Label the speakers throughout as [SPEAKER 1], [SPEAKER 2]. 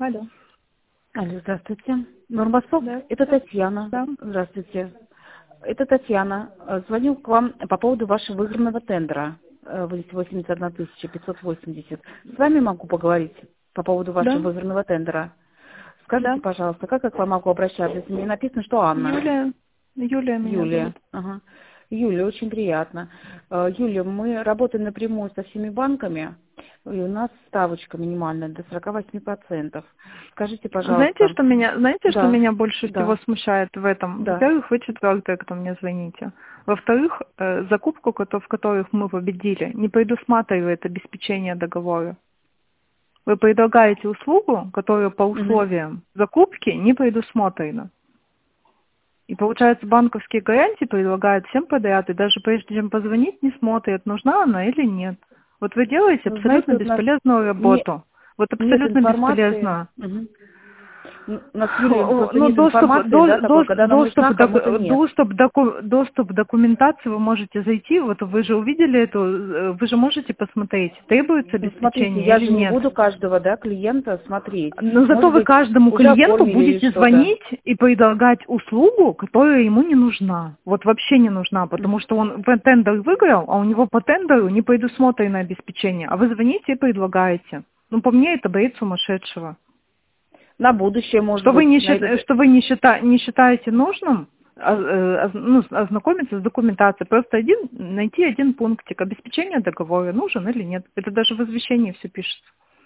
[SPEAKER 1] Алло.
[SPEAKER 2] Алло, здравствуйте. Нурмасов,
[SPEAKER 1] Да.
[SPEAKER 2] это Татьяна.
[SPEAKER 1] Да.
[SPEAKER 2] Здравствуйте. Это Татьяна. Звоню к вам по поводу вашего выигранного тендера. 81 580. С вами могу поговорить по поводу
[SPEAKER 1] Да.
[SPEAKER 2] вашего выигранного тендера. Скажите,
[SPEAKER 1] Да.
[SPEAKER 2] пожалуйста, как я к вам могу обращаться? Мне написано, что Анна.
[SPEAKER 1] Юлия. Юлия меня
[SPEAKER 2] Юлия.
[SPEAKER 1] зовут.
[SPEAKER 2] Ага. Юлия, очень приятно. Юлия, мы работаем напрямую со всеми банками, и у нас ставочка минимальная до 48%. Скажите,
[SPEAKER 1] Знаете,
[SPEAKER 2] пожалуйста.
[SPEAKER 1] что
[SPEAKER 2] Да,
[SPEAKER 1] меня больше всего
[SPEAKER 2] да,
[SPEAKER 1] смущает в этом?
[SPEAKER 2] да.
[SPEAKER 1] Во-первых, вы четвертая, кто мне звоните. Во-вторых, закупку, в которых мы победили, не предусматривает обеспечение договора. Вы предлагаете услугу, которая по
[SPEAKER 2] Мгм.
[SPEAKER 1] условиям закупки не предусмотрена. И получается, банковские гарантии предлагают всем подряд, и даже прежде чем позвонить, не смотрят, нужна она или нет. Вот вы делаете
[SPEAKER 2] Вы знаете,
[SPEAKER 1] абсолютно
[SPEAKER 2] вот у нас
[SPEAKER 1] бесполезную работу. Вот
[SPEAKER 2] нет
[SPEAKER 1] абсолютно
[SPEAKER 2] информации.
[SPEAKER 1] бесполезную.
[SPEAKER 2] Мгм. У нас, Юлия, просто
[SPEAKER 1] Ну,
[SPEAKER 2] нет информации, да, такой, когда она нужна, кому-то нет.
[SPEAKER 1] доступ к документации вы можете зайти, вот вы же увидели эту, вы же можете посмотреть, требуется
[SPEAKER 2] Ну, смотрите,
[SPEAKER 1] обеспечение
[SPEAKER 2] я
[SPEAKER 1] или
[SPEAKER 2] же не
[SPEAKER 1] нет.
[SPEAKER 2] буду каждого, да, клиента смотреть.
[SPEAKER 1] Но зато
[SPEAKER 2] Может
[SPEAKER 1] вы
[SPEAKER 2] быть,
[SPEAKER 1] каждому
[SPEAKER 2] уже
[SPEAKER 1] клиенту
[SPEAKER 2] оформили или
[SPEAKER 1] будете
[SPEAKER 2] что-то.
[SPEAKER 1] звонить и предлагать услугу, которая ему не нужна. Вот вообще не нужна, потому что он тендер выиграл, а у него по тендеру не предусмотрено обеспечение. А вы звоните и предлагаете. Ну, по мне, это бред сумасшедшего.
[SPEAKER 2] На будущее, может
[SPEAKER 1] Что вы
[SPEAKER 2] быть,
[SPEAKER 1] не,
[SPEAKER 2] на этот...
[SPEAKER 1] не считаете нужным ознакомиться с документацией, просто найти один пунктик, обеспечение договора, нужен или нет. Это даже в извещении все пишется.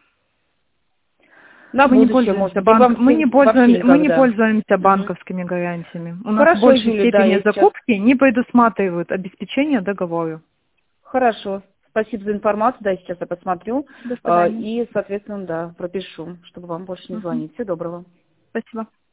[SPEAKER 2] На
[SPEAKER 1] Мы не
[SPEAKER 2] будущее,
[SPEAKER 1] пользуемся
[SPEAKER 2] может быть, либо вообще
[SPEAKER 1] мы не
[SPEAKER 2] никогда.
[SPEAKER 1] пользуемся
[SPEAKER 2] Мгм.
[SPEAKER 1] банковскими гарантиями. У нас в
[SPEAKER 2] Хорошо,
[SPEAKER 1] большей
[SPEAKER 2] Юля, да,
[SPEAKER 1] степени
[SPEAKER 2] я сейчас...
[SPEAKER 1] закупки не предусматривают обеспечение договора.
[SPEAKER 2] Хорошо. Спасибо за информацию, да, сейчас я посмотрю.
[SPEAKER 1] До свидания.
[SPEAKER 2] И, соответственно, да, пропишу, чтобы вам больше не
[SPEAKER 1] Мгм.
[SPEAKER 2] звонить. Всего доброго.
[SPEAKER 1] Спасибо.